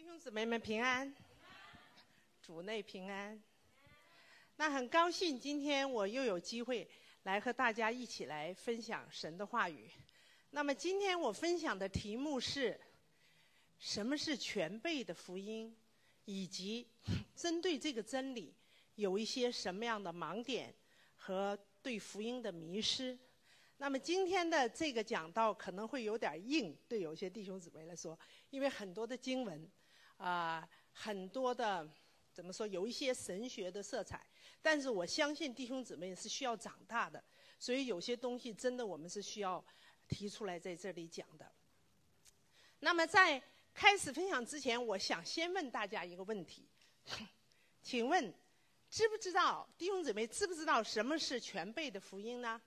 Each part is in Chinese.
兄姊妹们平安，主内平安。那很高兴今天我又有机会来和大家一起来分享神的话语。那么今天我分享的题目是什么是全备的福音，以及针对这个真理有一些什么样的盲点和对福音的迷失。那么今天的这个讲道可能会有点硬，对有些弟兄姊妹来说，因为很多的经文很多的怎么说，有一些神学的色彩，但是我相信弟兄姊妹是需要长大的，所以有些东西真的我们是需要提出来在这里讲的。那么在开始分享之前，我想先问大家一个问题，请问知不知道，弟兄姊妹知不知道什么是全备的福音呢？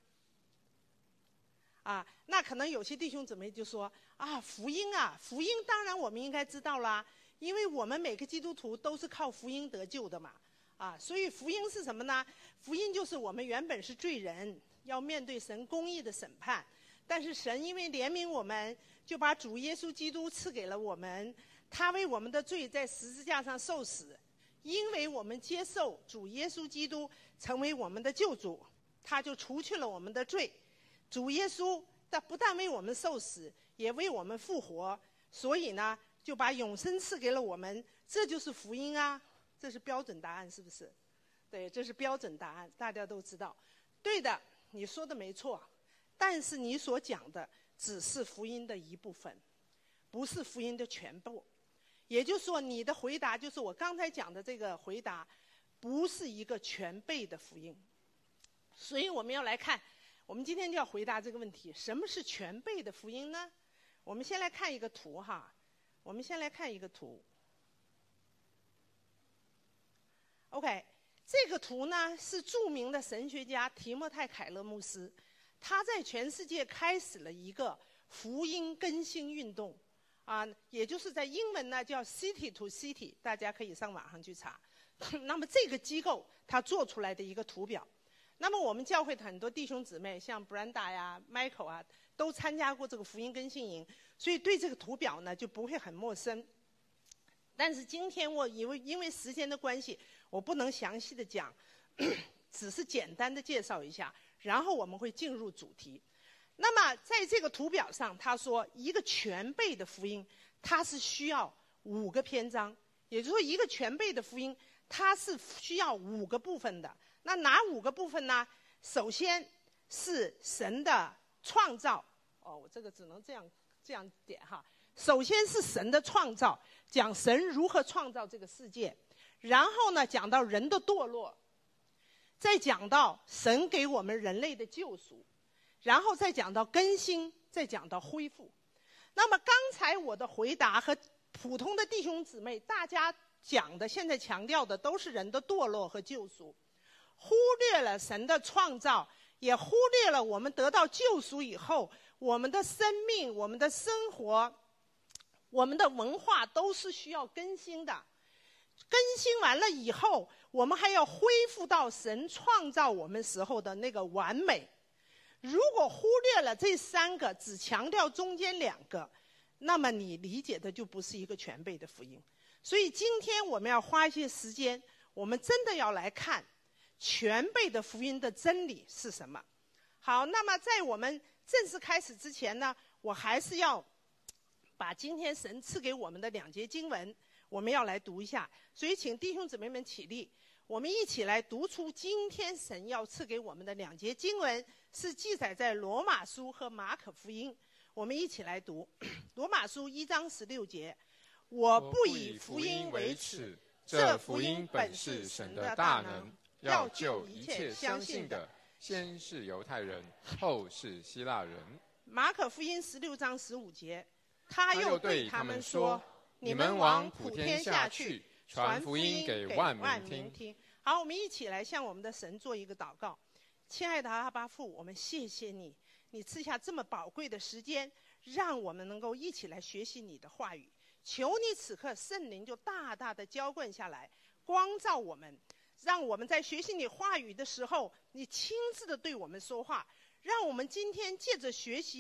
那可能有些弟兄姊妹就说福音当然我们应该知道啦，因为我们每个基督徒都是靠福音得救的嘛，所以福音是什么呢？福音就是我们原本是罪人，要面对神公义的审判，但是神因为怜悯我们，就把主耶稣基督赐给了我们，他为我们的罪在十字架上受死，因为我们接受主耶稣基督成为我们的救主，他就除去了我们的罪。主耶稣他不但为我们受死，也为我们复活，所以呢就把永生赐给了我们，这就是福音啊，这是标准答案，是不是？对，这是标准答案，大家都知道。对的，你说的没错，但是你所讲的只是福音的一部分，不是福音的全部。也就是说，你的回答就是我刚才讲的这个回答，不是一个全备的福音。所以我们要来看，我们今天就要回答这个问题，什么是全备的福音呢？我们先来看一个图哈，我们先来看一个图。OK， 这个图呢是著名的神学家提莫泰·凯勒牧师，他在全世界开始了一个福音更新运动也就是在英文呢叫 City to City， 大家可以上网上去查。那么这个机构他做出来的一个图表，那么我们教会的很多弟兄姊妹，像 Brenda 呀、Michael 都参加过这个福音更新营，所以对这个图表呢就不会很陌生。但是今天我因为时间的关系，我不能详细的讲，只是简单的介绍一下，然后我们会进入主题。那么在这个图表上，他说一个全备的福音，它是需要5个篇章，也就是说一个全备的福音，它是需要5个部分的。那哪5个部分呢？首先是神的创造，我这个只能这样点哈。首先是神的创造，讲神如何创造这个世界，然后呢讲到人的堕落，再讲到神给我们人类的救赎，然后再讲到更新，再讲到恢复。那么刚才我的回答和普通的弟兄姊妹大家讲的，现在强调的都是人的堕落和救赎，忽略了神的创造，也忽略了我们得到救赎以后，我们的生命、我们的生活、我们的文化都是需要更新的。更新完了以后，我们还要恢复到神创造我们时候的那个完美。如果忽略了这3个，只强调中间2个，那么你理解的就不是一个全备的福音。所以今天我们要花一些时间，我们真的要来看全备的福音的真理是什么。好，那么在我们正式开始之前呢，我还是要把今天神赐给我们的2节经文，我们要来读一下。所以请弟兄姊妹们起立，我们一起来读出今天神要赐给我们的2节经文，是记载在罗马书和马可福音。我们一起来读罗马书1章16节，我不以福音为耻，这福音本是神的大能，要救一切相信的， 先是犹太人，后是希腊人。 马可福音16章15节，他又对他们说，你们往普天下去，传福音给万民听。好，我们一起来向我们的神做一个祷告。亲爱的阿爸父，我们谢谢你，你赐下这么宝贵的时间，让我们能够一起来学习你的话语。求你此刻圣灵就大大的浇灌下来，光照我们，让我们在学习你话语的时候，你亲自的对我们说话，让我们今天借着学习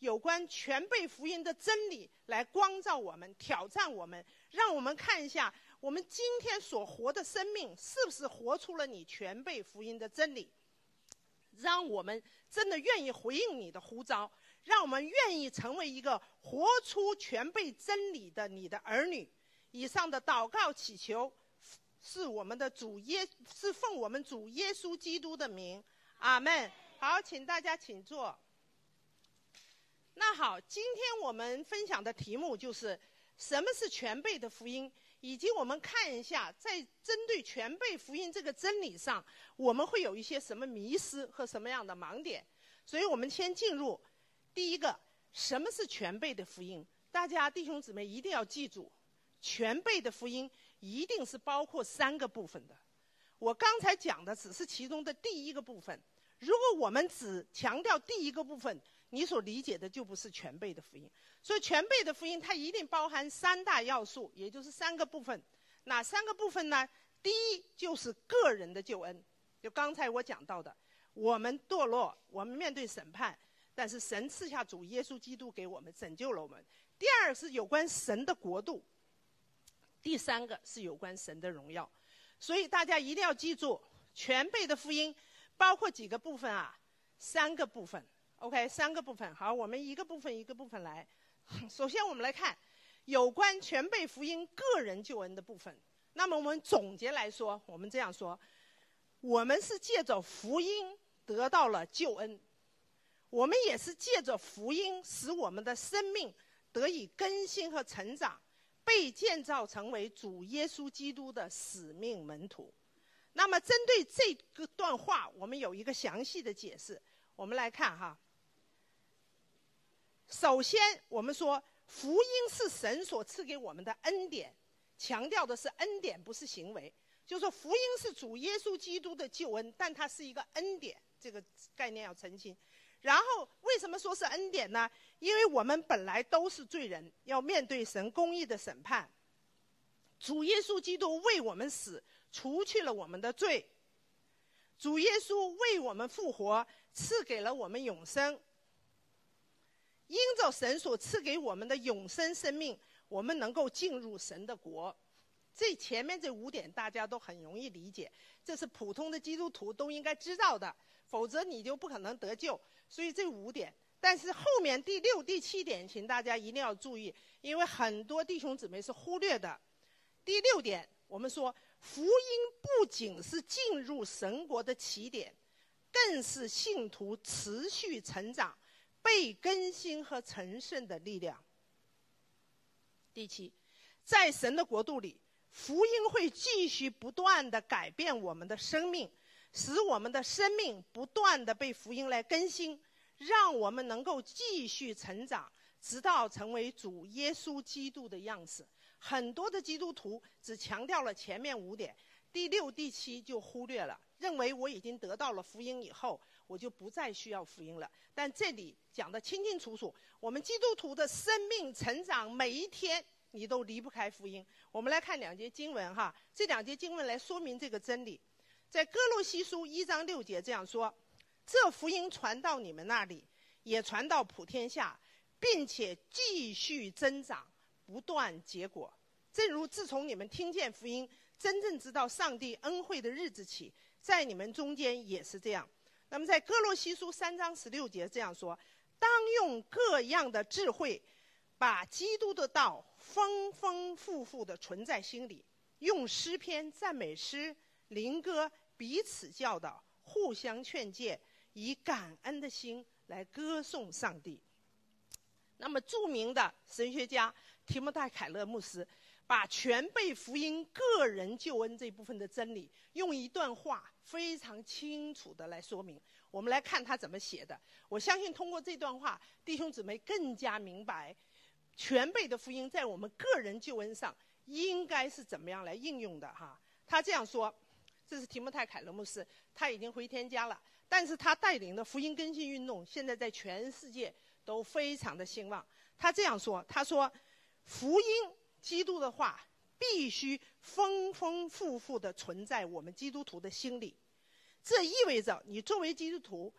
有关全备福音的真理来光照我们，挑战我们，让我们看一下我们今天所活的生命是不是活出了你全备福音的真理，让我们真的愿意回应你的呼召，让我们愿意成为一个活出全备真理的你的儿女。以上的祷告祈求是奉我们主耶稣基督的名，阿们。好，请大家请坐。那好，今天我们分享的题目就是什么是全备的福音，以及我们看一下在针对全备福音这个真理上，我们会有一些什么迷失和什么样的盲点。所以我们先进入第一个，什么是全备的福音？大家弟兄姊妹一定要记住，全备的福音一定是包括3个部分的。我刚才讲的只是其中的第一个部分，如果我们只强调第一个部分，你所理解的就不是全备的福音。所以全备的福音它一定包含3大要素，也就是3个部分。哪3个部分呢？第一就是个人的救恩，就刚才我讲到的，我们堕落，我们面对审判，但是神赐下主耶稣基督给我们，拯救了我们。第二是有关神的国度，第3个是有关神的荣耀。所以大家一定要记住，全备的福音包括几个部分啊？3个部分。OK， 3个部分。好，我们一个部分一个部分来。首先我们来看有关全备福音个人救恩的部分。那么我们总结来说，我们这样说，我们是借着福音得到了救恩，我们也是借着福音使我们的生命得以更新和成长，被建造成为主耶稣基督的使命门徒。那么针对这个段话，我们有一个详细的解释。我们来看哈，首先我们说福音是神所赐给我们的恩典，强调的是恩典，不是行为。就是说福音是主耶稣基督的救恩，但它是一个恩典，这个概念要澄清。然后为什么说是恩典呢？因为我们本来都是罪人，要面对神公义的审判。主耶稣基督为我们死，除去了我们的罪。主耶稣为我们复活，赐给了我们永生。因着神所赐给我们的永生生命，我们能够进入神的国。这前面这5点大家都很容易理解，这是普通的基督徒都应该知道的，否则你就不可能得救。所以这5点，但是后面第6、第7点请大家一定要注意，因为很多弟兄姊妹是忽略的。第6点，我们说福音不仅是进入神国的起点，更是信徒持续成长、被更新和成圣的力量。第7，在神的国度里，福音会继续不断地改变我们的生命，使我们的生命不断地被福音来更新，让我们能够继续成长，直到成为主耶稣基督的样式。很多的基督徒只强调了前面5点，第6、第7就忽略了，认为我已经得到了福音以后，我就不再需要福音了。但这里讲得清清楚楚，我们基督徒的生命成长，每一天你都离不开福音。我们来看2节经文哈，这2节经文来说明这个真理。在哥罗西书1章6节这样说：这福音传到你们那里，也传到普天下，并且继续增长，不断结果。正如自从你们听见福音，真正知道上帝恩惠的日子起，在你们中间也是这样。那么在哥罗西书3章16节这样说：当用各样的智慧，把基督的道丰丰富富地存在心里，用诗篇、赞美诗、灵歌彼此教导，互相劝诫，以感恩的心来歌颂上帝。那么著名的神学家提摩太·凯勒牧师把全备福音个人救恩这部分的真理，用一段话非常清楚地来说明。我们来看他怎么写的。我相信通过这段话，弟兄姊妹更加明白全备的福音在我们个人救恩上应该是怎么样来应用的哈。他这样说，这是提摩太·凯勒牧师，他已经回天家了，但是他带领的福音更新运动现在在全世界都非常的兴旺。他这样说，他说福音基督的话必须丰丰富富地存在我们基督徒的心里，这意味着你作为基督徒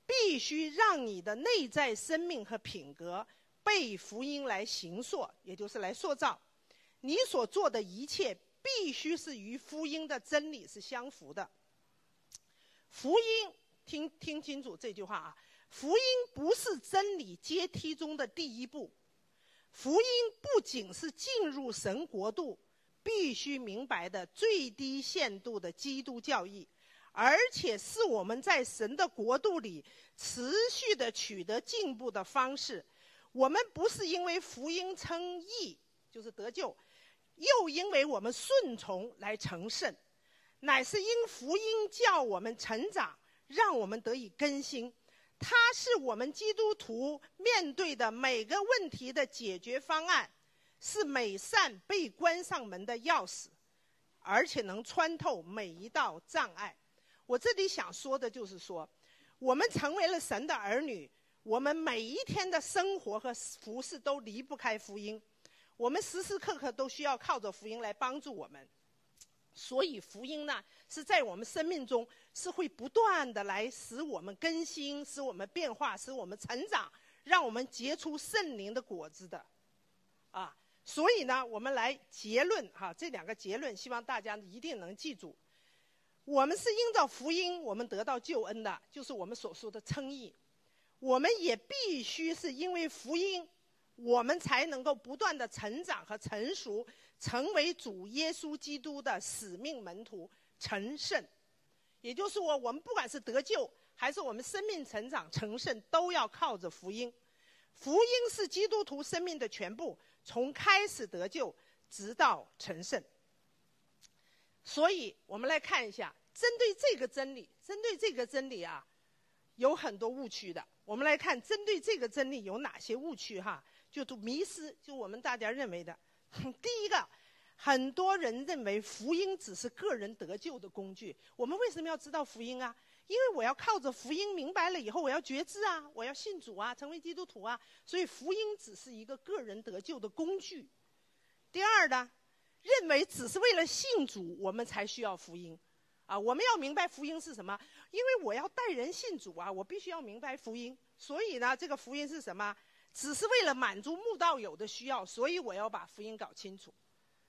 必须让你的内在生命和品格被福音来形塑，也就是来塑造。你所做的一切必须是与福音的真理是相符的。福音，听清楚这句话啊，福音不是真理阶梯中的第一步，福音不仅是进入神国度必须明白的最低限度的基督教义，而且是我们在神的国度里持续的取得进步的方式。我们不是因为福音称义，就是得救，又因为我们顺从来成圣，乃是因福音叫我们成长，让我们得以更新。它是我们基督徒面对的每个问题的解决方案，是美善被关上门的钥匙，而且能穿透每一道障碍。我这里想说的就是说，我们成为了神的儿女，我们每一天的生活和服事都离不开福音，我们时时刻刻都需要靠着福音来帮助我们。所以福音呢，是在我们生命中是会不断的来使我们更新，使我们变化，使我们成长，让我们结出圣灵的果子的啊。所以呢，我们来结论这两个结论希望大家一定能记住。我们是因着福音我们得到救恩的，就是我们所说的称义。我们也必须是因为福音我们才能够不断的成长和成熟，成为主耶稣基督的使命门徒，成圣。也就是说，我们不管是得救还是我们生命成长成圣，都要靠着福音。福音是基督徒生命的全部，从开始得救直到成圣。所以我们来看一下，针对这个真理啊，有很多误区的。我们来看针对这个真理有哪些误区就迷失，就我们大家认为的。第一个，很多人认为福音只是个人得救的工具。我们为什么要知道福音啊？因为我要靠着福音明白了以后，我要觉知啊，我要信主啊，成为基督徒啊。所以福音只是一个个人得救的工具。第二呢，认为只是为了信主我们才需要福音我们要明白福音是什么？因为我要带人信主我必须要明白福音。所以呢，这个福音是什么？只是为了满足慕道友的需要，所以我要把福音搞清楚。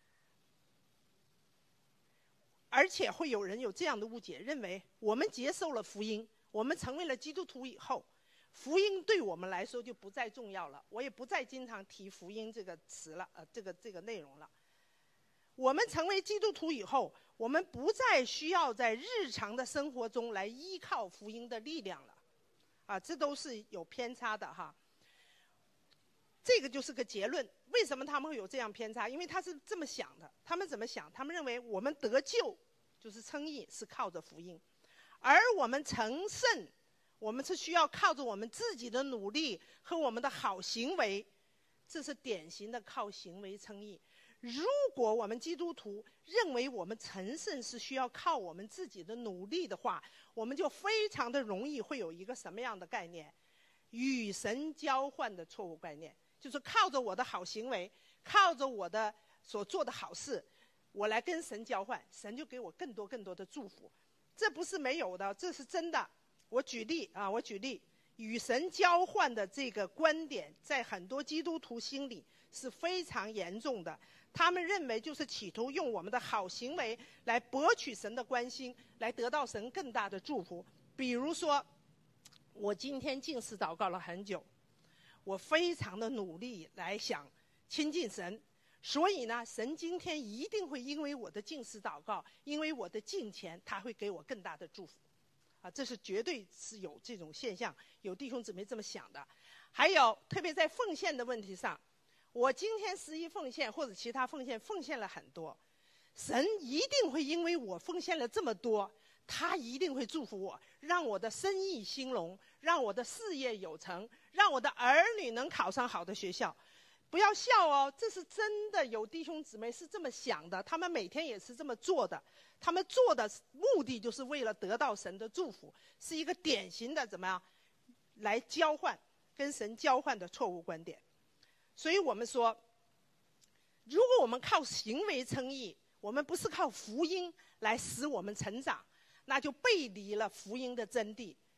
而且会有人有这样的误解，认为我们接受了福音，我们成为了基督徒以后，福音对我们来说就不再重要了，我也不再经常提福音这个词了，这个内容了。我们成为基督徒以后，我们不再需要在日常的生活中来依靠福音的力量了这都是有偏差的这个就是个结论。为什么他们会有这样偏差？因为他是这么想的。他们怎么想？他们认为我们得救就是称义，是靠着福音，而我们成圣，我们是需要靠着我们自己的努力和我们的好行为，这是典型的靠行为称义。如果我们基督徒认为我们成圣是需要靠我们自己的努力的话，我们就非常的容易会有一个什么样的概念？与神交换的错误概念，就是靠着我的好行为，靠着我的所做的好事，我来跟神交换，神就给我更多更多的祝福。这不是没有的，这是真的。我举例，与神交换的这个观点在很多基督徒心里是非常严重的。他们认为就是企图用我们的好行为来博取神的关心，来得到神更大的祝福。比如说，我今天禁食祷告了很久，我非常的努力来想亲近神，所以呢，神今天一定会因为我的禁食祷告，因为我的敬虔，他会给我更大的祝福这是绝对是有这种现象，有弟兄姊妹这么想的。还有特别在奉献的问题上，我今天11奉献或者其他奉献了很多，神一定会因为我奉献了这么多，他一定会祝福我，让我的生意兴隆，让我的事业有成，让我的儿女能考上好的学校。不要笑这是真的，有弟兄姊妹是这么想的，他们每天也是这么做的，他们做的目的就是为了得到神的祝福，是一个典型的怎么样来交换，跟神交换的错误观点。所以我们说，如果我们靠行为称义，我们不是靠福音来使我们成长，那就背离了福音的真谛。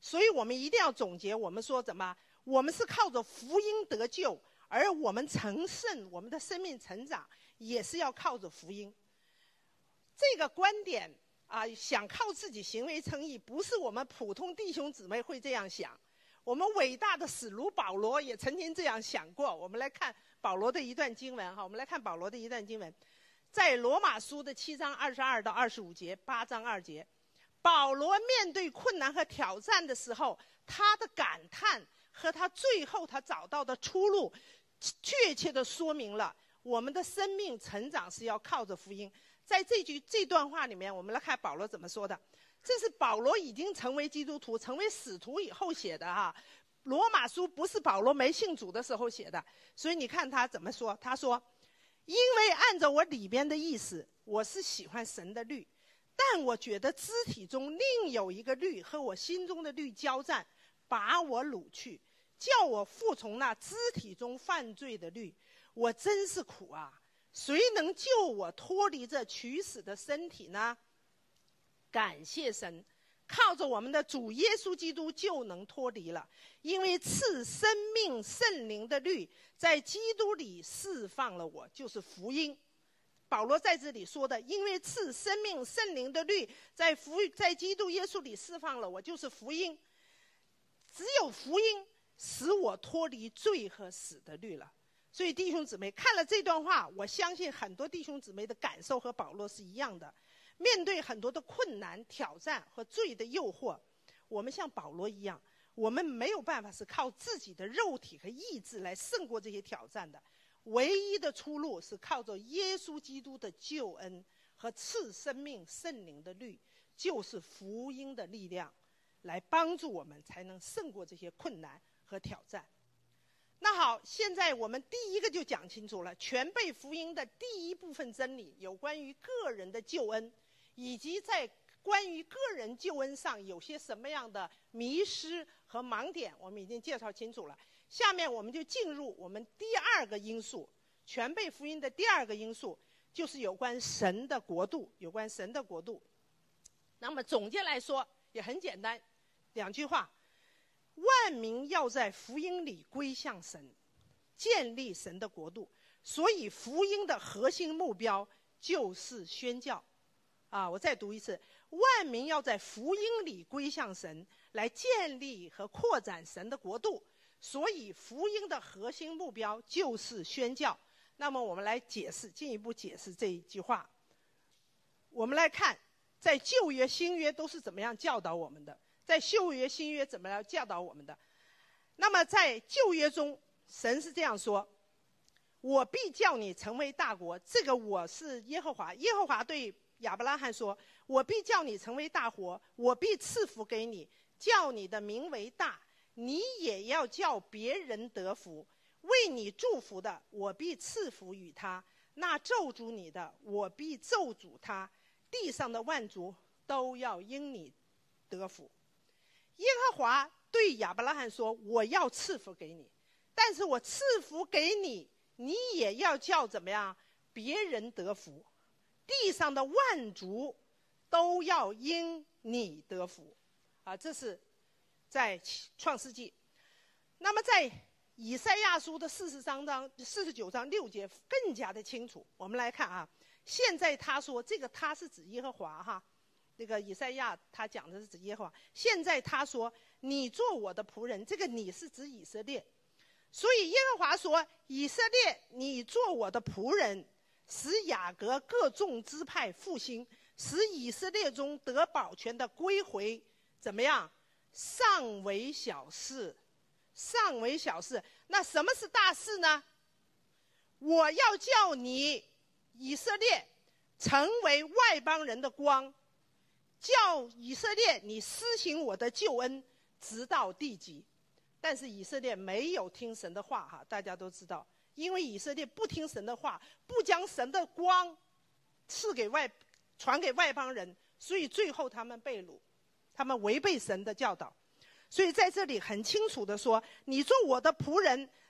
所以我们一定要总结，我们说怎么？我们是靠着福音得救，而我们成圣，我们的生命成长也是要靠着福音。这个观点啊，想靠自己行为称义，不是我们普通弟兄姊妹会这样想。我们伟大的使徒保罗也曾经这样想过。我们来看保罗的一段经文哈，我们来看保罗的一段经文，在罗马书的7章22到25节，8章2节，保罗面对困难和挑战的时候，他的感叹和他最后他找到的出路，确切地说明了我们的生命成长是要靠着福音。在这段话里面，我们来看保罗怎么说的。这是保罗已经成为基督徒、成为使徒以后写的哈。罗马书不是保罗没信主的时候写的，所以你看他怎么说。他说：因为按照我里边的意思，我是喜欢神的律，但我觉得肢体中另有一个律和我心中的律交战，把我掳去，叫我服从那肢体中犯罪的律。我真是苦啊！谁能救我脱离这取死的身体呢？感谢神，靠着我们的主耶稣基督就能脱离了，因为赐生命圣灵的律在基督里释放了我，就是福音。保罗在这里说的，因为赐生命圣灵的律在基督耶稣里释放了我，就是福音。只有福音使我脱离罪和死的律了。所以弟兄姊妹看了这段话，我相信很多弟兄姊妹的感受和保罗是一样的。面对很多的困难、挑战和罪的诱惑，我们像保罗一样，我们没有办法是靠自己的肉体和意志来胜过这些挑战的。唯一的出路是靠着耶稣基督的救恩和赐生命圣灵的律，就是福音的力量，来帮助我们才能胜过这些困难和挑战。那好，现在我们第一个就讲清楚了，全备福音的第一部分真理，有关于个人的救恩，以及在关于个人救恩上有些什么样的迷失和盲点，我们已经介绍清楚了。下面我们就进入我们第二个因素，全备福音的第二个因素，就是有关神的国度，有关神的国度。那么总结来说也很简单，2句话：万民要在福音里归向神，建立神的国度。所以福音的核心目标就是宣教。我再读一次：万民要在福音里归向神，来建立和扩展神的国度。所以福音的核心目标就是宣教。那么我们来进一步解释这一句话。我们来看，在旧约、新约都是怎么样教导我们的，在旧约、新约怎么样教导我们的。那么在旧约中，神是这样说：我必叫你成为大国。这个我是耶和华。耶和华对亚伯拉罕说：我必叫你成为大国，我必赐福给你，叫你的名为大，你也要叫别人得福。为你祝福的，我必赐福与他；那咒诅你的，我必咒诅他。地上的万族都要因你得福。耶和华对亚伯拉罕说：我要赐福给你，但是我赐福给你，你也要叫怎么样？别人得福。地上的万族都要因你得福。这是在创世纪。那么在以赛亚书的49章6节更加的清楚。我们来看现在他说，这个他是指耶和华这个以赛亚他讲的是指耶和华。现在他说：你做我的仆人，这个你是指以色列。所以耶和华说：以色列，你做我的仆人，使雅各各众支派复兴，使以色列中得保全的归回。怎么样？尚为小事，尚为小事。那什么是大事呢？我要叫你以色列成为外邦人的光，叫以色列你施行我的救恩，直到地极。但是以色列没有听神的话大家都知道，因为以色列不听神的话，不将神的光传给外邦人，所以最后他们被掳，他们违背神的教导。所以在这里很清楚的说：你做我的仆人，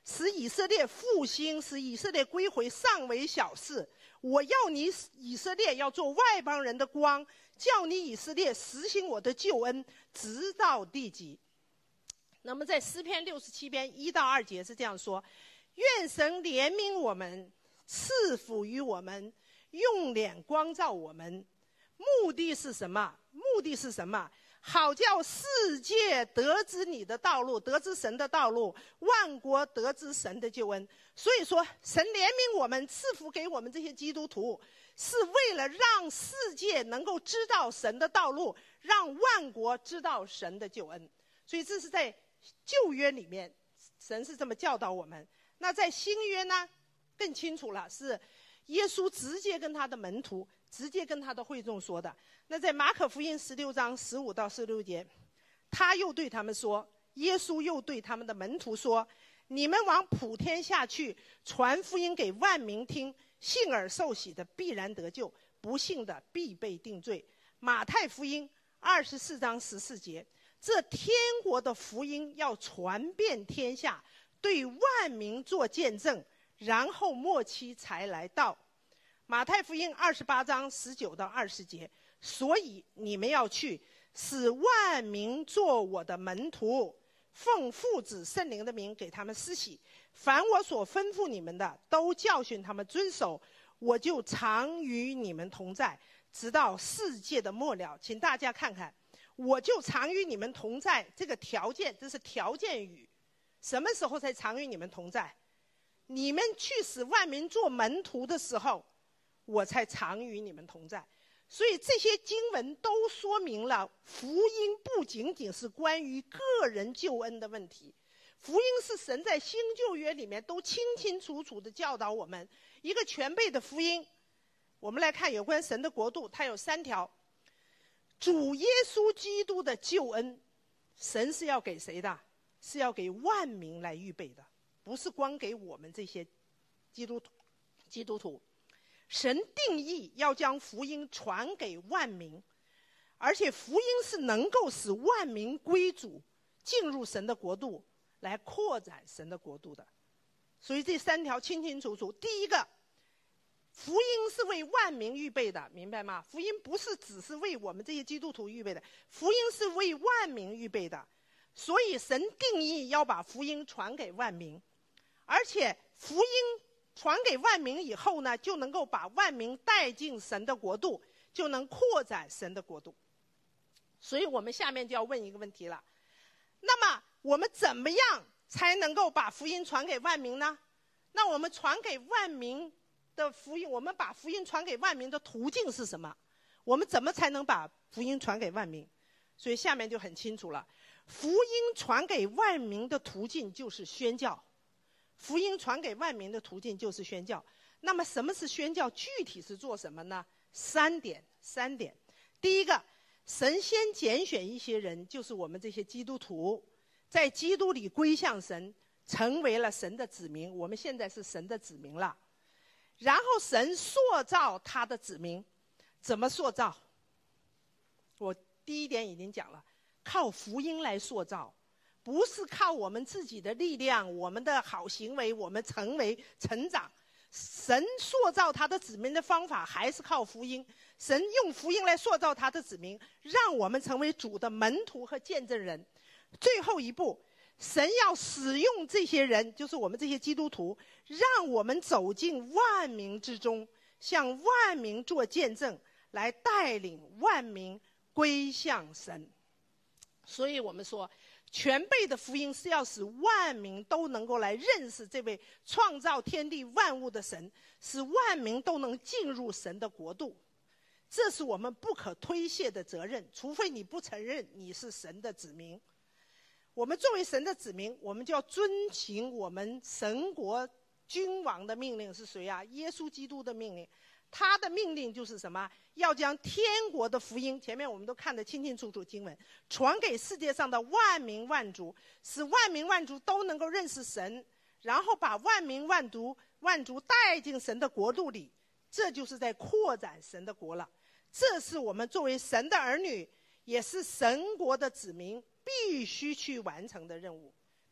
使以色列复兴，使以色列归回，尚为小事。我要你以色列要做外邦人的光，叫你以色列实行我的救恩，直到地极。那么在诗篇67篇1到2节是这样说：愿神怜悯我们，赐福于我们，用脸光照我们。目的是什么？目的是什么？好叫世界得知你的道路，得知神的道路，万国得知神的救恩。所以说，神怜悯我们，赐福给我们这些基督徒，是为了让世界能够知道神的道路，让万国知道神的救恩。所以这是在旧约里面，神是这么教导我们。那在新约呢，更清楚了，是耶稣直接跟他的门徒，直接跟他的会众说的。那在马可福音16章15到16节，他又对他们说，耶稣又对他们的门徒说，你们往普天下去，传福音给万民听，信而受洗的必然得救，不信的必被定罪。马太福音24章14节，这天国的福音要传遍天下，对万民做见证，然后末期才来到。马太福音28章19到20节，所以你们要去，使万民做我的门徒，奉父子圣灵的名给他们施洗，凡我所吩咐你们的，都教训他们遵守，我就常与你们同在，直到世界的末了。请大家看看，我就常与你们同在，这个条件，这是条件语。什么时候才常与你们同在？你们去使万民做门徒的时候，我才常与你们同在。所以这些经文都说明了，福音不仅仅是关于个人救恩的问题，福音是神在新旧约里面都清清楚楚地教导我们一个全备的福音。我们来看有关神的国度，它有3条。主耶稣基督的救恩，神是要给谁的？是要给万民来预备的，不是光给我们这些基督徒。神定义要将福音传给万民，而且福音是能够使万民归主，进入神的国度，来扩展神的国度的。所以这3条清清楚楚。第一个，福音是为万民预备的，明白吗？福音不是只是为我们这些基督徒预备的，福音是为万民预备的。所以神定义要把福音传给万民，而且福音传给万民以后呢，就能够把万民带进神的国度，就能扩展神的国度。所以我们下面就要问一个问题了，那么我们怎么样才能够把福音传给万民呢？那我们传给万民的福音，我们把福音传给万民的途径是什么？我们怎么才能把福音传给万民？所以下面就很清楚了，福音传给万民的途径就是宣教。福音传给万民的途径就是宣教。那么什么是宣教？具体是做什么呢？3点。第一个，神先拣选一些人，就是我们这些基督徒，在基督里归向神，成为了神的子民。我们现在是神的子民了。然后神塑造他的子民，怎么塑造？我第1点已经讲了，靠福音来塑造，不是靠我们自己的力量，我们的好行为，我们成长。神塑造他的子民的方法还是靠福音。神用福音来塑造他的子民，让我们成为主的门徒和见证人。最后一步，神要使用这些人，就是我们这些基督徒，让我们走进万民之中，向万民做见证，来带领万民归向神。所以我们说，全备的福音是要使万民都能够来认识这位创造天地万物的神，使万民都能进入神的国度。这是我们不可推卸的责任，除非你不承认你是神的子民。我们作为神的子民，我们就要遵行我们神国君王的命令。是谁啊？耶稣基督的命令。他的命令就是什么？要将天国的福音，前面我们都看得清清楚楚经文，传给世界上的万民万族，使万民万族都能够认识神，然后把万民万族带进神的国度里。这就是在扩展神的国了。这是我们作为神的儿女，也是神国的子民必须去完成的任务，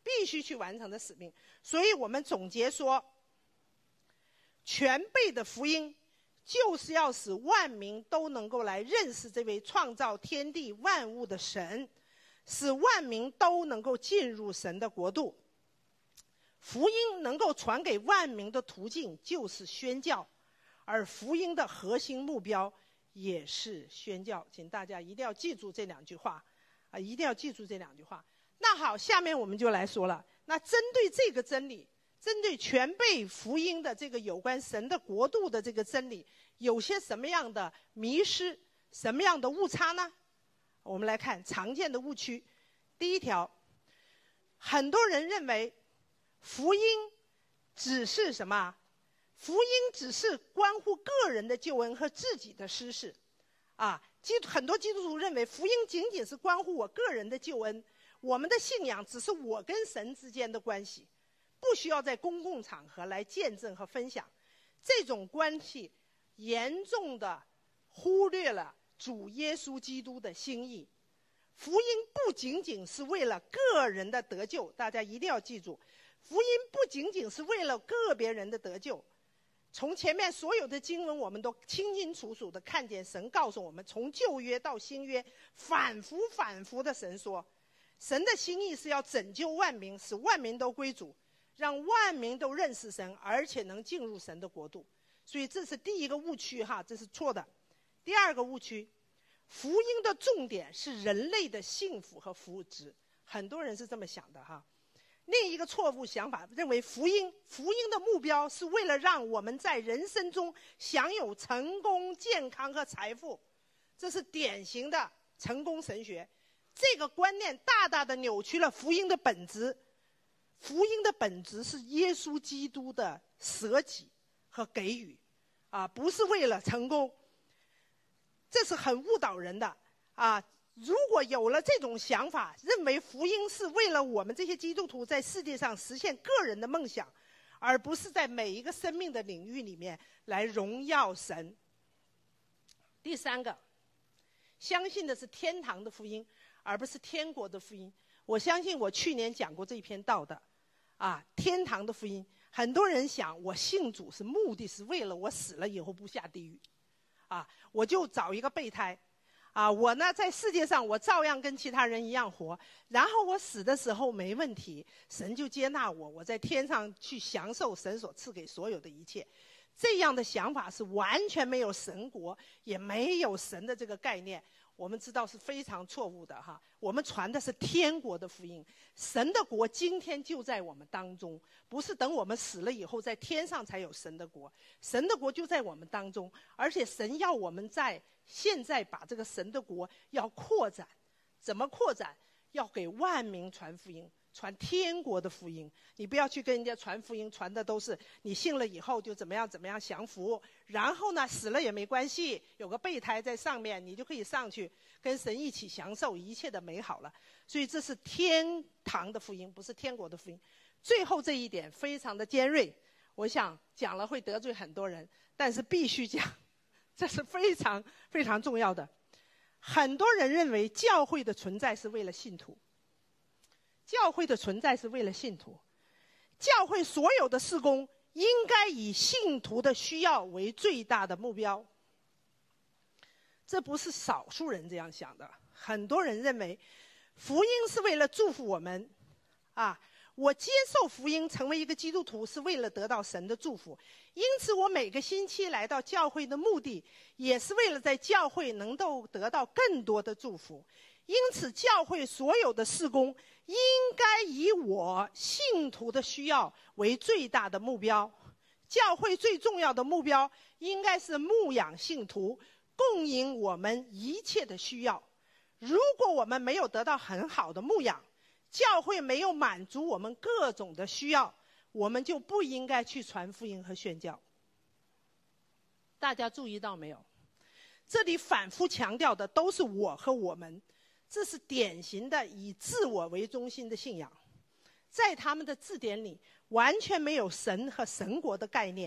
必须去完成的使命。所以我们总结说，全备的福音就是要使万民都能够来认识这位创造天地万物的神，使万民都能够进入神的国度。福音能够传给万民的途径就是宣教，而福音的核心目标也是宣教。请大家一定要记住这两句话啊，一定要记住这两句话。那好，下面我们就来说了，那针对这个真理，针对全备福音的这个有关神的国度的这个真理，有些什么样的迷失，什么样的误差呢？我们来看常见的误区。第一条，很多人认为福音只是什么？福音只是关乎个人的救恩和自己的私事啊。很多基督徒认为福音仅仅是关乎我个人的救恩，我们的信仰只是我跟神之间的关系，不需要在公共场合来见证和分享。这种关系严重的忽略了主耶稣基督的心意。福音不仅仅是为了个人的得救，大家一定要记住，福音不仅仅是为了个别人的得救。从前面所有的经文我们都清清楚楚地看见神告诉我们，从旧约到新约反复的神说，神的心意是要拯救万民，使万民都归主，让万民都认识神，而且能进入神的国度。所以这是第一个误区哈，这是错的。第二个误区，福音的重点是人类的幸福和福祉，很多人是这么想的哈。另一个错误想法认为福音的目标是为了让我们在人生中享有成功、健康和财富，这是典型的成功神学。这个观念大大的扭曲了福音的本质。福音的本质是耶稣基督的舍己和给予啊，不是为了成功，这是很误导人的啊。如果有了这种想法，认为福音是为了我们这些基督徒在世界上实现个人的梦想，而不是在每一个生命的领域里面来荣耀神。第三个，相信的是天堂的福音，而不是天国的福音。我相信我去年讲过这篇道的啊，天堂的福音。很多人想我信主是目的是为了我死了以后不下地狱啊，我就找一个备胎啊，我呢在世界上我照样跟其他人一样活，然后我死的时候没问题，神就接纳我，我在天上去享受神所赐给所有的一切。这样的想法是完全没有神国，也没有神的这个概念，我们知道是非常错误的哈。我们传的是天国的福音，神的国今天就在我们当中，不是等我们死了以后在天上才有神的国，神的国就在我们当中，而且神要我们在现在把这个神的国要扩展。怎么扩展？要给万民传福音，传天国的福音。你不要去跟人家传福音，传的都是你信了以后就怎么样享福，然后呢死了也没关系，有个备胎在上面，你就可以上去跟神一起享受一切的美好了。所以这是天堂的福音，不是天国的福音。最后这一点非常的尖锐，我想讲了会得罪很多人，但是必须讲，这是非常非常重要的。很多人认为教会的存在是为了信徒，教会的存在是为了信徒，教会所有的事工应该以信徒的需要为最大的目标。这不是少数人这样想的，很多人认为福音是为了祝福我们啊，我接受福音成为一个基督徒是为了得到神的祝福，因此我每个星期来到教会的目的也是为了在教会能够得到更多的祝福。因此教会所有的事工应该以我信徒的需要为最大的目标。教会最重要的目标应该是牧养信徒，供应我们一切的需要。如果我们没有得到很好的牧养，教会没有满足我们各种的需要，我们就不应该去传福音和宣教。大家注意到没有？这里反复强调的都是我和我们，这是典型的以自我为中心的信仰。在他们的字典里完全没有神和神国的概念，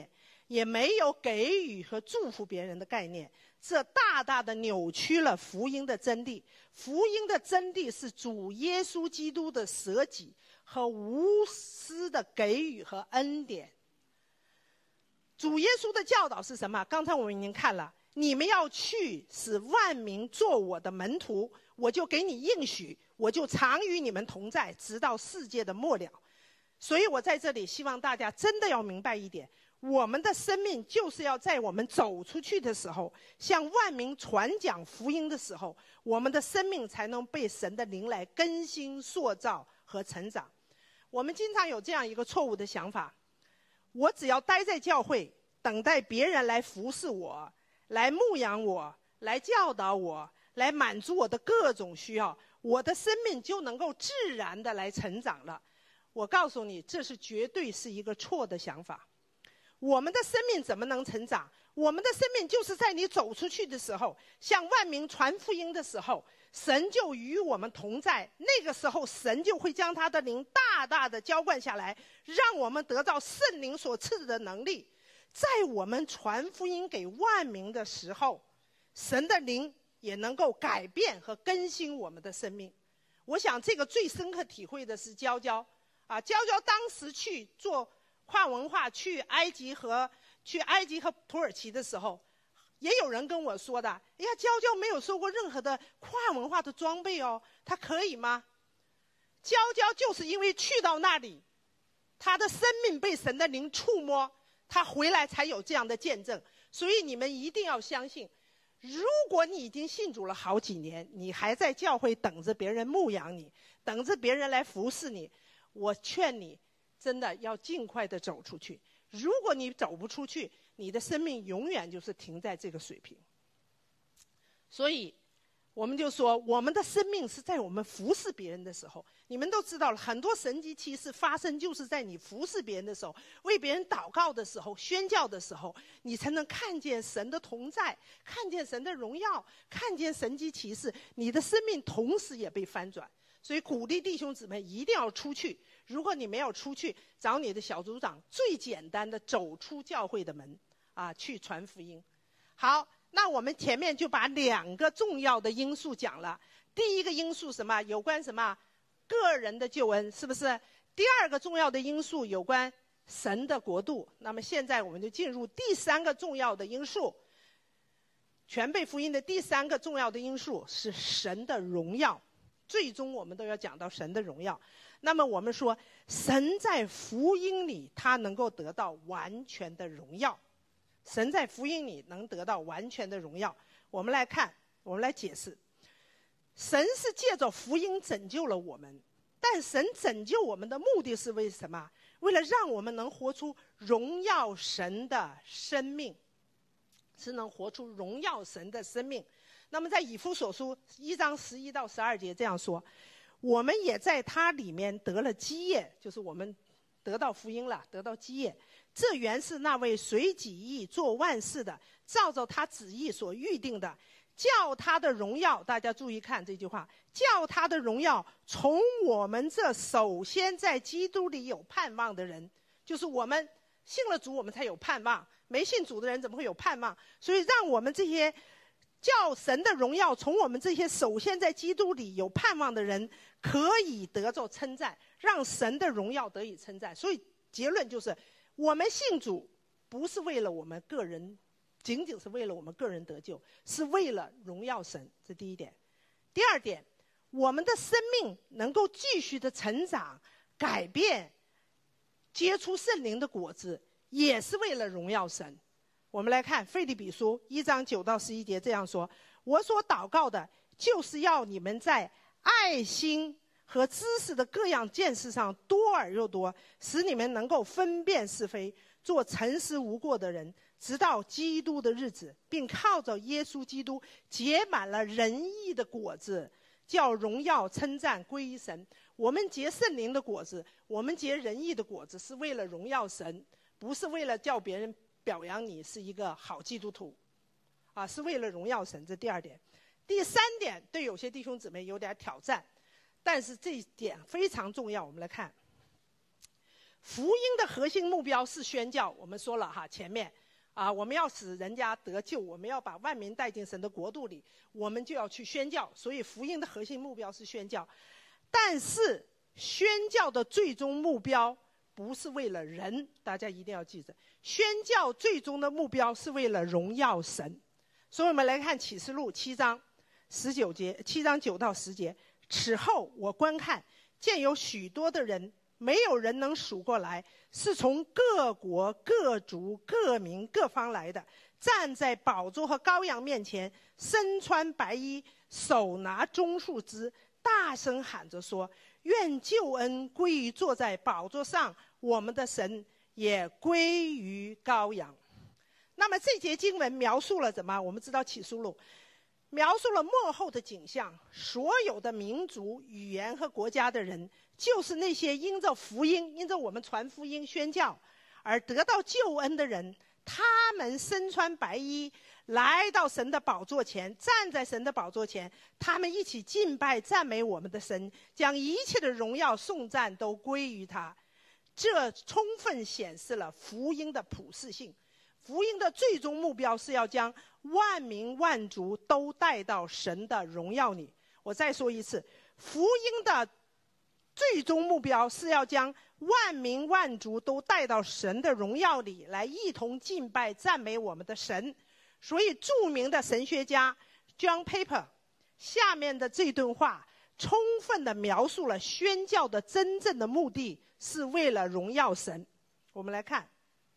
也没有给予和祝福别人的概念。这大大的扭曲了福音的真谛。福音的真谛是主耶稣基督的舍己和无私的给予和恩典。主耶稣的教导是什么？刚才我们已经看了，你们要去使万民做我的门徒，我就给你应许，我就常与你们同在，直到世界的末了。所以我在这里希望大家真的要明白一点，我们的生命就是要在我们走出去的时候，向万民传讲福音的时候，我们的生命才能被神的灵来更新塑造和成长。我们经常有这样一个错误的想法，我只要待在教会，等待别人来服侍我，来牧养我，来教导我，来满足我的各种需要，我的生命就能够自然的来成长了。我告诉你，这是绝对是一个错的想法。我们的生命怎么能成长？我们的生命就是在你走出去的时候，向万民传福音的时候，神就与我们同在。那个时候，神就会将他的灵大大的浇灌下来，让我们得到圣灵所赐的能力。在我们传福音给万民的时候，神的灵也能够改变和更新我们的生命。我想这个最深刻体会的是娇娇娇娇当时去做跨文化，去埃及和土耳其的时候，也有人跟我说的，哎呀，娇娇没有受过任何的跨文化的装备哦，她可以吗？娇娇就是因为去到那里，她的生命被神的灵触摸，她回来才有这样的见证。所以你们一定要相信，如果你已经信主了好几年，你还在教会等着别人牧养你，等着别人来服侍你，我劝你真的要尽快的走出去。如果你走不出去，你的生命永远就是停在这个水平。所以我们就说，我们的生命是在我们服侍别人的时候。你们都知道了，很多神迹奇事发生就是在你服侍别人的时候，为别人祷告的时候，宣教的时候，你才能看见神的同在，看见神的荣耀，看见神迹奇事，你的生命同时也被翻转。所以鼓励弟兄姊妹一定要出去。如果你没有出去，找你的小组长，最简单的走出教会的门去传福音。好，那我们前面就把2个重要的因素讲了。第一个因素什么？有关什么？个人的救恩，是不是？第2个重要的因素有关神的国度。那么现在我们就进入第3个重要的因素。全备福音的第3个重要的因素是神的荣耀。最终我们都要讲到神的荣耀。那么我们说，神在福音里他能够得到完全的荣耀。神在福音里能得到完全的荣耀。我们来看，我们来解释。神是借着福音拯救了我们，但神拯救我们的目的是为什么？为了让我们能活出荣耀神的生命，是能活出荣耀神的生命。那么在以弗所书1章11到12节这样说，我们也在他里面得了基业，就是我们得到福音了，得到基业。这原是那位随己意做万事的，照着他旨意所预定的，叫他的荣耀，大家注意看这句话，叫他的荣耀从我们这首先在基督里有盼望的人，就是我们信了主，我们才有盼望，没信主的人怎么会有盼望？所以让我们这些叫神的荣耀从我们这些首先在基督里有盼望的人可以得着称赞，让神的荣耀得以称赞。所以结论就是，我们信主不是为了我们个人，仅仅是为了我们个人得救，是为了荣耀神，这第一点。第2点，我们的生命能够继续的成长、改变、结出圣灵的果子，也是为了荣耀神。我们来看腓立比书1章9到11节这样说，我所祷告的就是要你们在爱心和知识的各样见识上多而又多，使你们能够分辨是非，做诚实无过的人，直到基督的日子，并靠着耶稣基督结满了仁义的果子，叫荣耀称赞归于神。我们结圣灵的果子，我们结仁义的果子，是为了荣耀神，不是为了叫别人表扬你是一个好基督徒是为了荣耀神，这第2点。第3点对有些弟兄姊妹有点挑战，但是这一点非常重要。我们来看福音的核心目标是宣教，我们说了哈，前面我们要使人家得救，我们要把万民带进神的国度里，我们就要去宣教，所以福音的核心目标是宣教。但是宣教的最终目标不是为了人，大家一定要记着，宣教最终的目标是为了荣耀神。所以我们来看启示录7章9到10节。此后我观看，见有许多的人，没有人能数过来，是从各国各族各民各方来的，站在宝座和羔羊面前，身穿白衣，手拿棕树枝，大声喊着说，愿救恩归于坐在宝座上我们的神，也归于羔羊。那么这节经文描述了什么？我们知道启示录描述了末后的景象，所有的民族、语言和国家的人，就是那些因着福音，因着我们传福音宣教而得到救恩的人，他们身穿白衣，来到神的宝座前，站在神的宝座前，他们一起敬拜赞美我们的神，将一切的荣耀颂赞都归于他。这充分显示了福音的普世性。福音的最终目标是要将万民万族都带到神的荣耀里。我再说一次，福音的最终目标是要将万民万族都带到神的荣耀里，来一同敬拜赞美我们的神。所以著名的神学家 John Piper 下面的这段话充分地描述了宣教的真正的目的是为了荣耀神。我们来看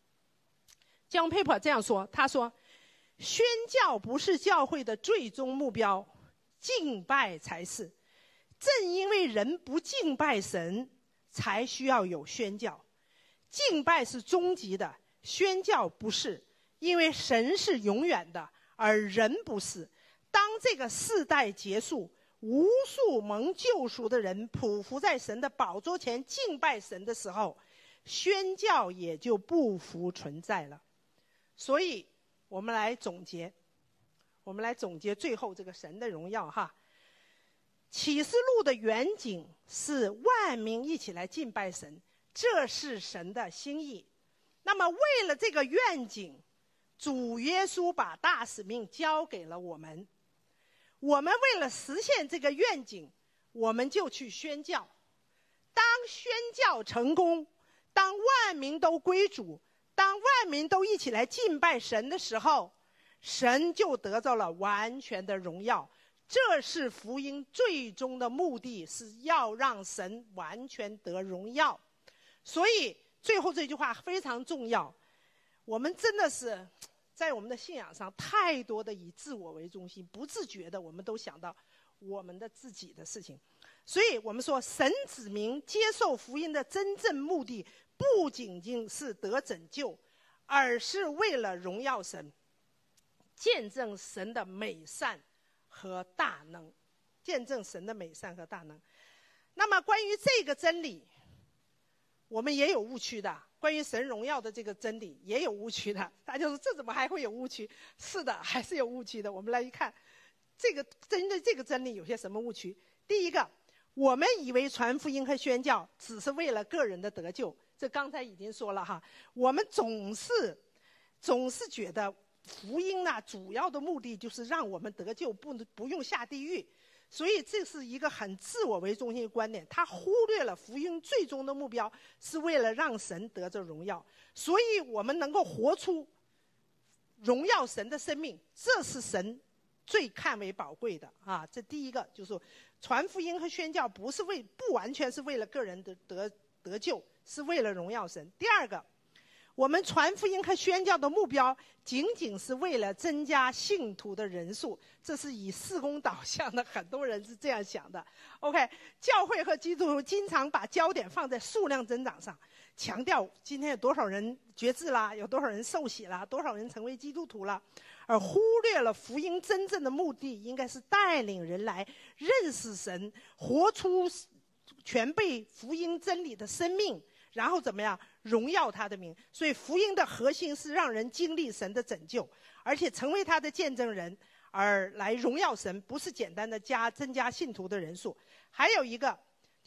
John Piper 这样说，他说，宣教不是教会的最终目标，敬拜才是。正因为人不敬拜神，才需要有宣教。敬拜是终极的，宣教不是，因为神是永远的，而人不是。当这个世代结束，无数蒙救赎的人匍匐在神的宝座前敬拜神的时候，宣教也就不复存在了。所以我们来总结最后这个神的荣耀哈。启示录的远景是万民一起来敬拜神，这是神的心意。那么为了这个愿景，主耶稣把大使命交给了我们。我们为了实现这个愿景，我们就去宣教。当宣教成功，当万民都归主，当万民都一起来敬拜神的时候，神就得到了完全的荣耀。这是福音最终的目的，是要让神完全得荣耀。所以最后这句话非常重要，我们真的是在我们的信仰上太多的以自我为中心，不自觉的我们都想到我们的自己的事情。所以我们说神子民接受福音的真正目的不仅仅是得拯救，而是为了荣耀神，见证神的美善和大能，见证神的美善和大能。那么关于这个真理，我们也有误区的，关于神荣耀的这个真理也有误区的。大家说这怎么还会有误区？是的，还是有误区的。我们来一看，针对这个真理有些什么误区。第一个，我们以为传福音和宣教只是为了个人的得救，这刚才已经说了哈。我们总是觉得福音呢，主要的目的就是让我们得救，不用下地狱。所以这是一个很自我为中心的观点，他忽略了福音最终的目标是为了让神得着荣耀。所以我们能够活出荣耀神的生命，这是神最看为宝贵的啊。这第一个就是传福音和宣教不完全是为了个人的得救，是为了荣耀神。第二个，我们传福音和宣教的目标仅仅是为了增加信徒的人数，这是以事工导向的，很多人是这样想的。OK， 教会和基督徒经常把焦点放在数量增长上，强调今天有多少人决志啦，有多少人受洗啦，多少人成为基督徒了，而忽略了福音真正的目的应该是带领人来认识神，活出全被福音真理的生命，然后怎么样荣耀他的名。所以福音的核心是让人经历神的拯救，而且成为他的见证人，而来荣耀神，不是简单的增加信徒的人数。还有一个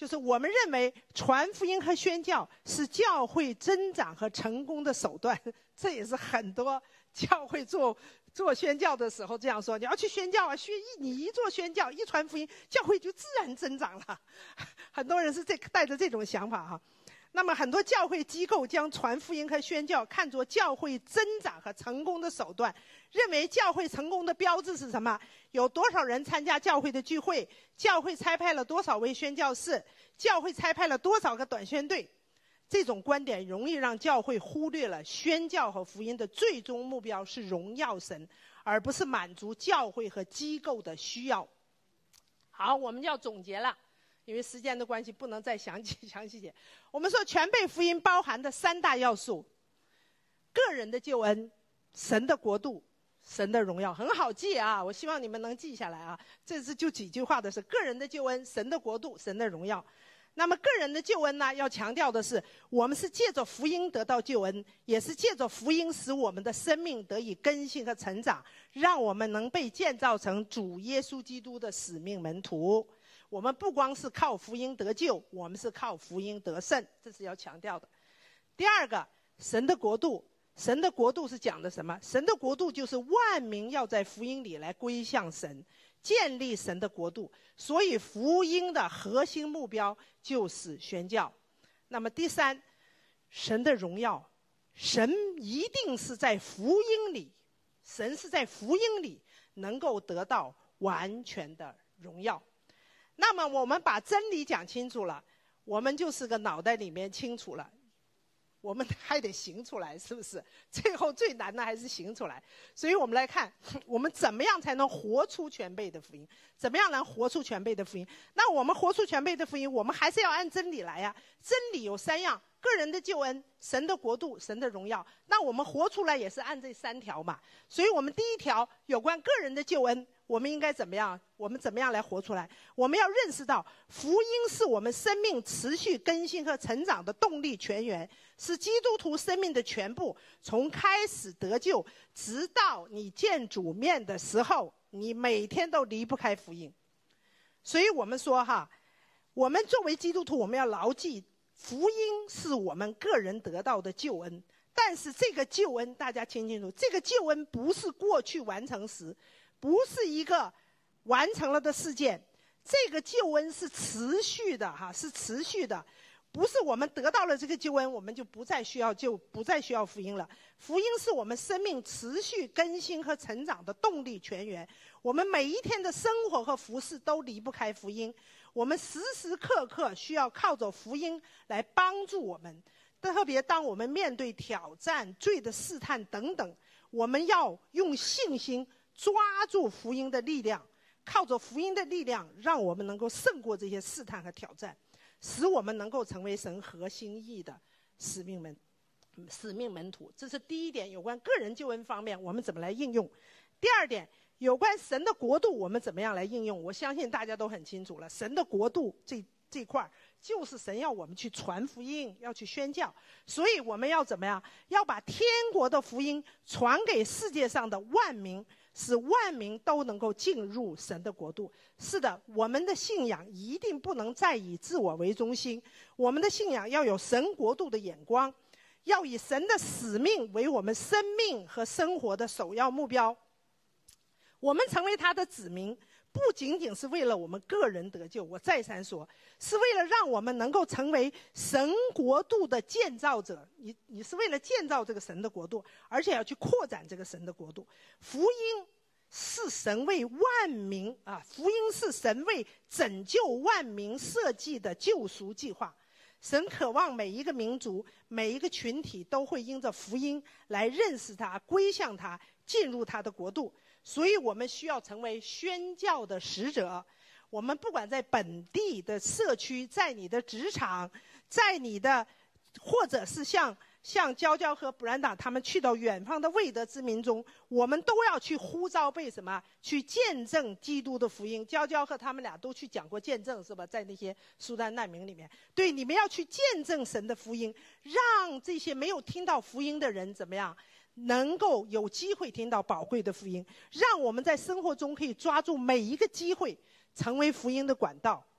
就是我们认为传福音和宣教是教会增长和成功的手段，这也是很多教会做宣教的时候这样说：你要去宣教啊，你一做宣教，一传福音，教会就自然增长了。很多人是带着这种想法哈。那么很多教会机构将传福音和宣教看作教会增长和成功的手段，认为教会成功的标志是什么？有多少人参加教会的聚会？教会差派了多少位宣教士？教会差派了多少个短宣队？这种观点容易让教会忽略了宣教和福音的最终目标是荣耀神，而不是满足教会和机构的需要。好，我们要总结了，因为时间的关系不能再详细写。我们说全备福音包含的3大要素：个人的救恩、神的国度、神的荣耀。很好记啊，我希望你们能记下来啊。这是就几句话的事：个人的救恩、神的国度、神的荣耀。那么个人的救恩呢，要强调的是，我们是借着福音得到救恩，也是借着福音使我们的生命得以更新和成长，让我们能被建造成主耶稣基督的使命门徒。我们不光是靠福音得救，我们是靠福音得胜，这是要强调的。第二个，神的国度。神的国度是讲的什么？神的国度就是万民要在福音里来归向神，建立神的国度。所以福音的核心目标就是宣教。那么第三，神的荣耀，神一定是在福音里，神是在福音里能够得到完全的荣耀。那么我们把真理讲清楚了，我们就是个脑袋里面清楚了，我们还得行出来，是不是？最后最难的还是行出来。所以我们来看，我们怎么样才能活出全备的福音？怎么样能活出全备的福音？那我们活出全备的福音，我们还是要按真理来呀。真理有3样：个人的救恩、神的国度、神的荣耀。那我们活出来也是按这3条嘛。所以我们第1条有关个人的救恩，我们应该怎么样？我们怎么样来活出来？我们要认识到，福音是我们生命持续更新和成长的动力泉源，是基督徒生命的全部。从开始得救，直到你见主面的时候，你每天都离不开福音。所以我们说哈，我们作为基督徒，我们要牢记，福音是我们个人得到的救恩。但是这个救恩，大家听清楚，这个救恩不是过去完成时，不是一个完成了的事件，这个救恩是持续的哈，是持续的。不是我们得到了这个救恩，我们就不再需要福音了。福音是我们生命持续更新和成长的动力泉源。我们每一天的生活和服事都离不开福音，我们时时刻刻需要靠着福音来帮助我们。特别当我们面对挑战、罪的试探等等，我们要用信心抓住福音的力量，靠着福音的力量，让我们能够胜过这些试探和挑战，使我们能够成为神合心意的使命门徒。这是第1点，有关个人救恩方面我们怎么来应用。第2点，有关神的国度我们怎么样来应用。我相信大家都很清楚了，神的国度这块就是神要我们去传福音，要去宣教。所以我们要怎么样？要把天国的福音传给世界上的万民，使万民都能够进入神的国度。是的，我们的信仰一定不能再以自我为中心，我们的信仰要有神国度的眼光，要以神的使命为我们生命和生活的首要目标。我们成为他的子民，不仅仅是为了我们个人得救，我再三说，是为了让我们能够成为神国度的建造者。你是为了建造这个神的国度，而且要去扩展这个神的国度。福音是神为万民福音是神为拯救万民设计的救赎计划。神渴望每一个民族、每一个群体都会因着福音来认识他、归向他、进入他的国度。所以我们需要成为宣教的使者。我们不管在本地的社区，在你的职场，在你的，或者是像娇娇和布兰达他们去到远方的未得之民中，我们都要去呼召被什么？去见证基督的福音。娇娇和他们俩都去讲过见证，是吧？在那些苏丹难民里面，对，你们要去见证神的福音，让这些没有听到福音的人怎么样？能够有机会听到宝贵的福音，让我们在生活中可以抓住每一个机会，成为福音的管道。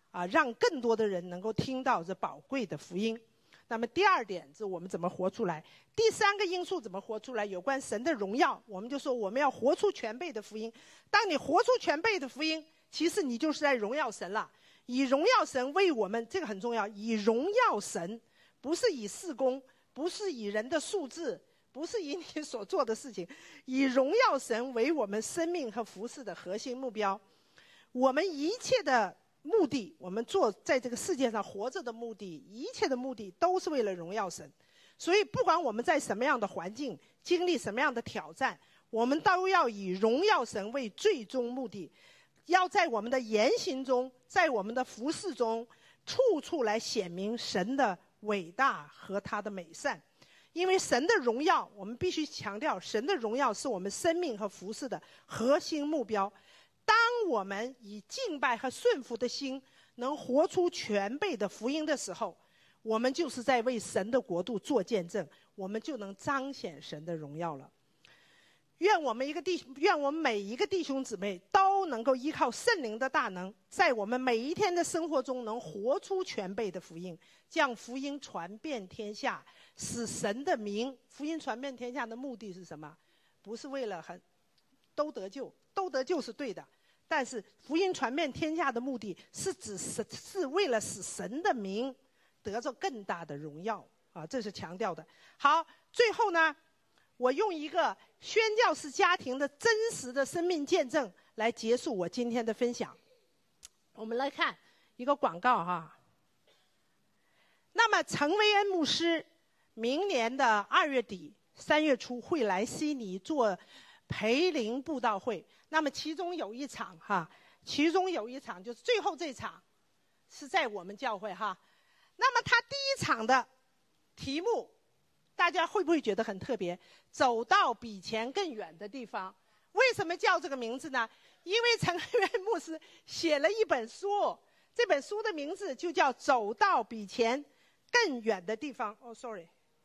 让更多的人能够听到这宝贵的福音。那么第二点是我们怎么活出来，第三个因素怎么活出来，有关神的荣耀，我们就说我们要活出全备的福音。当你活出全备的福音，其实你就是在荣耀神了，以荣耀神为我们，这个很重要，以荣耀神，不是以事工，不是以人的数字，不是以你所做的事情，以荣耀神为我们生命和服事的核心目标。我们一切的目的，我们做在这个世界上活着的目的，一切的目的都是为了荣耀神。所以不管我们在什么样的环境，经历什么样的挑战，我们都要以荣耀神为最终目的，要在我们的言行中，在我们的服事中，处处来显明神的伟大和他的美善。因为神的荣耀，我们必须强调，神的荣耀是我们生命和服事的核心目标。当我们以敬拜和顺服的心能活出全备的福音的时候，我们就是在为神的国度做见证，我们就能彰显神的荣耀了。愿我们每一个弟兄姊妹都能够依靠圣灵的大能，在我们每一天的生活中能活出全备的福音，将福音传遍天下，使神的名，福音传遍天下的目的是什么？不是为了都得救，都得救是对的，但是福音传遍天下的目的是为了使神的名得着更大的荣耀啊，这是强调的。好，最后呢，我用一个宣教士家庭的真实的生命见证来结束我今天的分享。我们来看一个广告哈。那么陈维恩牧师明年的2月底3月初会来悉尼做培灵布道会，那么其中有一场就是最后这场是在我们教会哈。那么他第一场的题目大家会不会觉得很特别？走到比钱更远的地方。为什么叫这个名字呢？因为陈维恩牧师写了一本书，这本书的名字就叫走到比钱更远的地方。sorry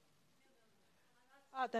对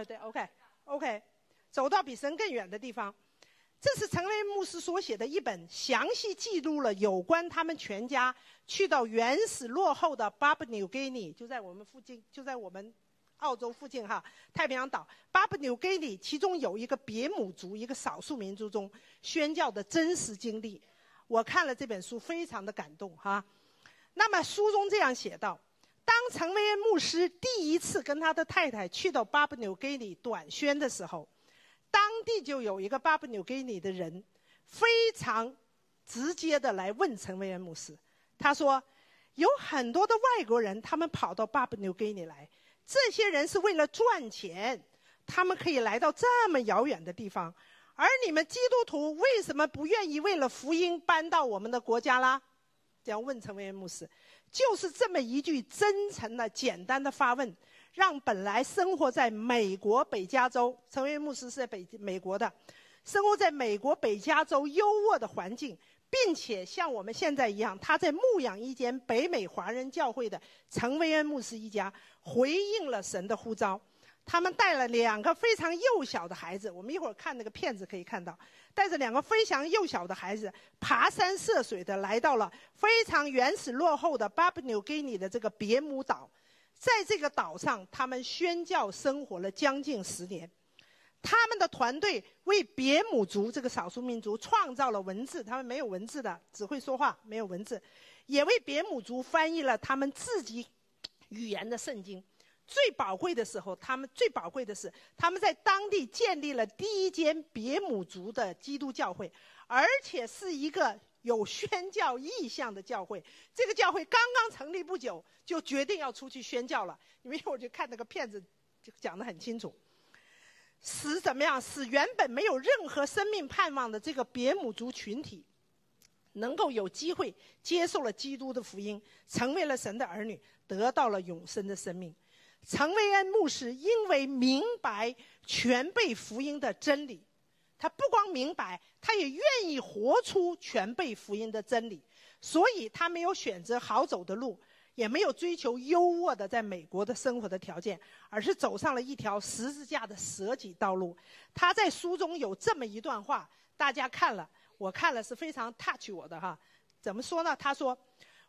OK 走到比神更远的地方。这是陈维恩牧师所写的一本详细记录了有关他们全家去到原始落后的巴布纽基尼，就在我们附近，就在我们澳洲附近哈，太平洋岛巴布纽基尼，其中有一个别姆族，一个少数民族中宣教的真实经历。我看了这本书非常的感动哈。那么书中这样写道，当陈维恩牧师第一次跟他的太太去到巴布纽基尼短宣的时候，当地就有一个巴布纽基尼的人非常直接的来问陈维恩牧师，他说有很多的外国人他们跑到巴布纽基尼来，这些人是为了赚钱，他们可以来到这么遥远的地方，而你们基督徒为什么不愿意为了福音搬到我们的国家啦？这样问陈维恩牧师，就是这么一句真诚的简单的发问，让本来生活在美国北加州，陈维恩牧师是在美国的，生活在美国北加州优渥的环境，并且像我们现在一样，他在牧养一间北美华人教会的陈维恩牧师一家，回应了神的呼召。他们带了2个非常幼小的孩子，我们一会儿看那个片子可以看到，带着2个非常幼小的孩子，爬山涉水的来到了非常原始落后的巴布纽基尼的这个别姆岛。在这个岛上，他们宣教生活了将近10年。他们的团队为别姆族这个少数民族创造了文字，他们没有文字的，只会说话，没有文字，也为别姆族翻译了他们自己语言的圣经。最宝贵的是，他们在当地建立了第一间别姆族的基督教会，而且是一个有宣教意向的教会。这个教会刚刚成立不久，就决定要出去宣教了。你们一会儿去看那个片子，就讲得很清楚。使怎么样？使原本没有任何生命盼望的这个别姆族群体，能够有机会接受了基督的福音，成为了神的儿女，得到了永生的生命。陈维恩牧师因为明白全备福音的真理，他不光明白，他也愿意活出全备福音的真理，所以他没有选择好走的路，也没有追求优渥的在美国的生活的条件，而是走上了一条十字架的舍己道路。他在书中有这么一段话，大家看了，我看了是非常 touch 我的哈。怎么说呢？他说，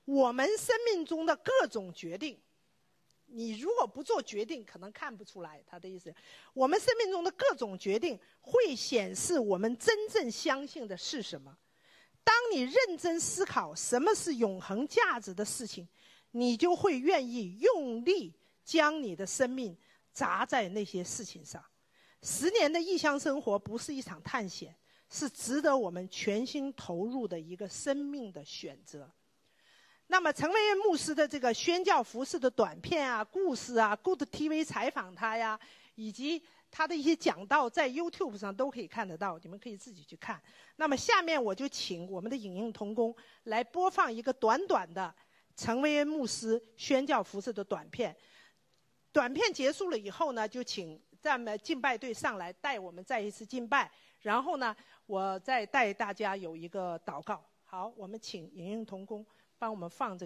我们生命中的各种决定，你如果不做决定，可能看不出来他的意思。我们生命中的各种决定会显示我们真正相信的是什么。当你认真思考什么是永恒价值的事情，你就会愿意用力将你的生命砸在那些事情上。10年的异乡生活不是一场探险，是值得我们全心投入的一个生命的选择。那么陈维恩牧师的这个宣教服事的短片啊、故事啊 ，Good TV 采访他呀，以及他的一些讲道，在 YouTube 上都可以看得到，你们可以自己去看。那么下面我就请我们的影音同工来播放一个短短的陈维恩牧师宣教服事的短片。短片结束了以后呢，就请咱们敬拜队上来带我们再一次敬拜，然后呢，我再带大家有一个祷告。好，我们请影音同工帮我们放这个。